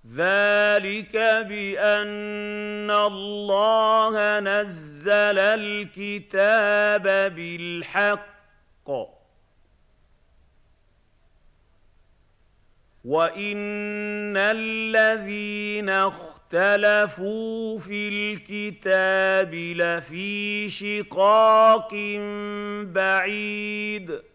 ذلك بأن الله نزل الكتاب بالحق وإن الذين اخْتَلَفُوا فِي الْكِتَابِ لَفِي شِقَاقٍ بَعِيدٍ